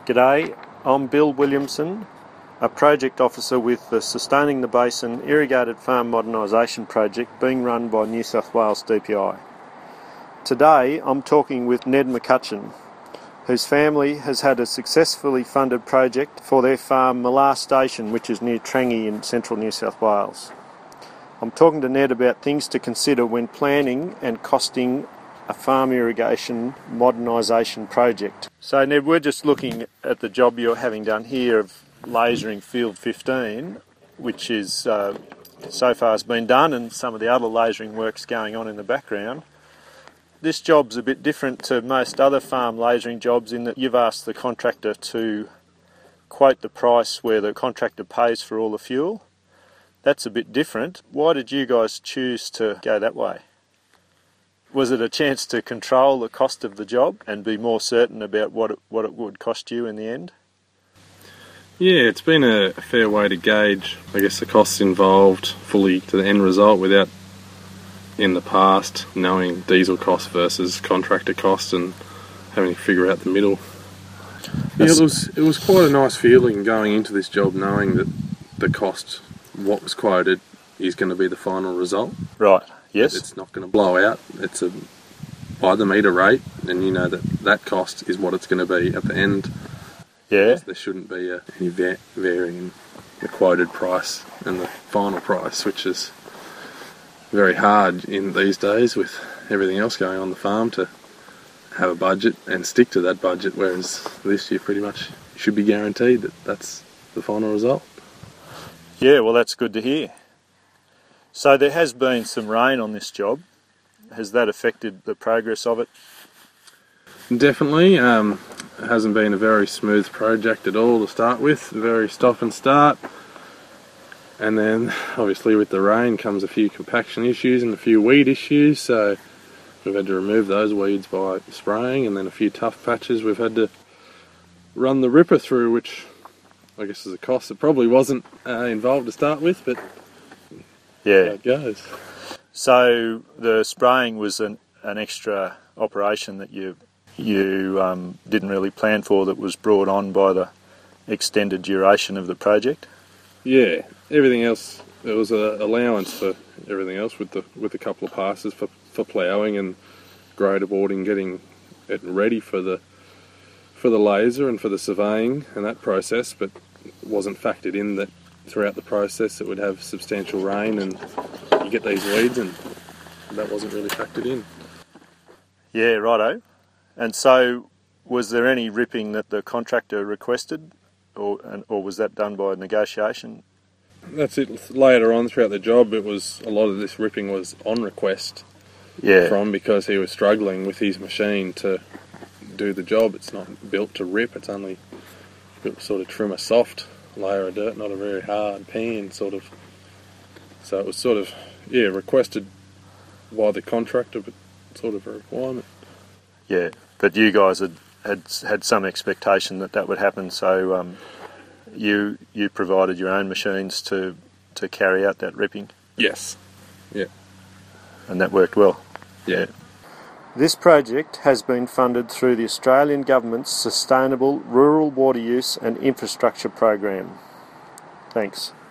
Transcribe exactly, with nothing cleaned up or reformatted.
G'day, I'm Bill Williamson, a project officer with the Sustaining the Basin Irrigated Farm Modernisation Project being run by New South Wales D P I. Today I'm talking with Ned McCutcheon, whose family has had a successfully funded project for their farm Millar Station, which is near Trangie in central New South Wales. I'm talking to Ned about things to consider when planning and costing a farm irrigation modernisation project. So Ned, we're just looking at the job you're having done here of lasering field fifteen, which is uh, so far has been done, and some of the other lasering work's going on in the background. This job's a bit different to most other farm lasering jobs in that you've asked the contractor to quote the price where the contractor pays for all the fuel. That's a bit different. Why did you guys choose to go that way? Was it a chance to control the cost of the job and be more certain about what it, what it would cost you in the end? Yeah, it's been a fair way to gauge, I guess, the costs involved fully to the end result without, in the past, knowing diesel costs versus contractor costs and having to figure out the middle. Yeah, it was, it was quite a nice feeling going into this job knowing that the cost, what was quoted, is going to be the final result. Right. Yes. It's not going to blow out. It's a by the metre rate, and you know that that cost is what it's going to be at the end. Yeah. There shouldn't be a, any va- varying in the quoted price and the final price, which is very hard in these days with everything else going on the farm to have a budget and stick to that budget, whereas this year pretty much should be guaranteed that that's the final result. Yeah, well, that's good to hear. So there has been some rain on this job. Has that affected the progress of it? Definitely. Um, it hasn't been a very smooth project at all to start with. Very stop and start. And then obviously with the rain comes a few compaction issues and a few weed issues. So we've had to remove those weeds by spraying, and then a few tough patches we've had to run the ripper through, which I guess is a cost that probably wasn't uh, involved to start with, but yeah, how it goes. So the spraying was an, an extra operation that you you um, didn't really plan for, that was brought on by the extended duration of the project? Yeah, everything else, there was an allowance for everything else with the with a couple of passes for, for ploughing and grader boarding, getting it ready for the for the laser and for the surveying and that process, but it wasn't factored in that throughout the process it would have substantial rain and you get these weeds, and that wasn't really factored in. Yeah, righto. And so was there any ripping that the contractor requested, or or was that done by negotiation? That's it. Later on throughout the job, it was a lot of this ripping was on request. Yeah. From because he was struggling with his machine to do the job. It's not built to rip, it's only built to sort of trim a soft layer of dirt, not a very hard pan sort of. So it was sort of, yeah, requested by the contractor, but sort of a requirement. Yeah, but you guys had had, had some expectation that that would happen, so um, you you provided your own machines to, to carry out that ripping? Yes. Yeah. And that worked well? Yeah. This project has been funded through the Australian Government's Sustainable Rural Water Use and Infrastructure Program. Thanks.